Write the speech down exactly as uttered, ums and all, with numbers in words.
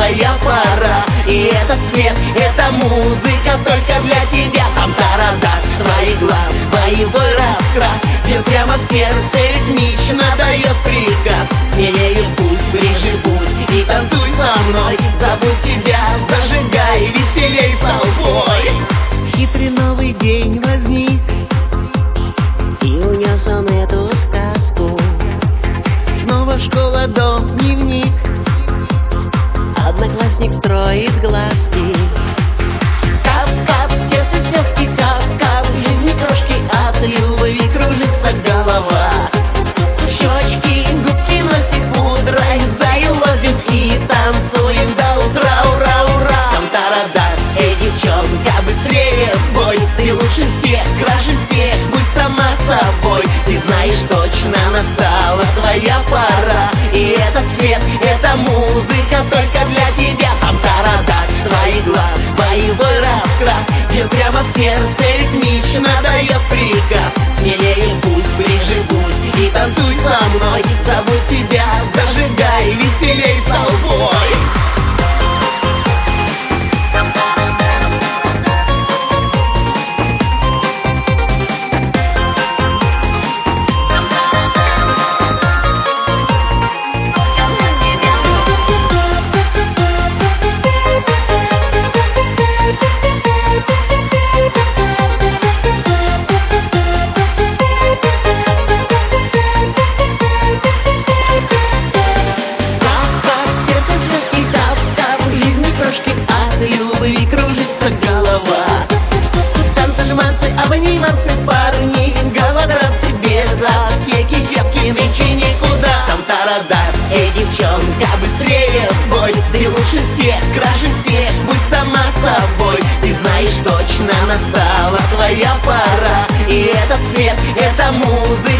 твоя пора. И этот свет, эта музыка только для тебя. Там тарадат твоих глаз, боевой раскрас, бьет прямо в сердце, ритмично дает приказ. Смелее пусть, ближе будь и танцуй со мной. Забудь себя, зажигай, веселей толпой. Хитрый новый день возник и унес он эту сказку. Снова школа, дом, дневник, одноклассник строит глазки. Кап-кап, сердце, слезки, кап-кап, в жизни крошки от любви кружится голова. Щечки, губки носит пудрой, заелозим и танцуем до утра, ура, ура. Там тарадат, эй, девчонка, быстрее в бой. Ты лучше всех, краше всех, будь сама собой. Ты знаешь, точно настала твоя пора. И этот свет, эта музыка только для тебя. Там тарадат, твоих глаз, боевой раскрас, бьет прямо в сердце, ритмично дает приказ. Смелее пусть, ближе будь и танцуй со мной. Забудь себя, зажигай, веселей толпой. Любви кружится голова. Танцы-жманцы, обниматься парни, голодранцы без аптеки, девки нынче никуда. Там тарадат, эй, девчонка, быстрее в бой. Ты лучше всех, краше всех, будь сама собой. Ты знаешь, точно настала твоя пора. И этот свет, эта музыка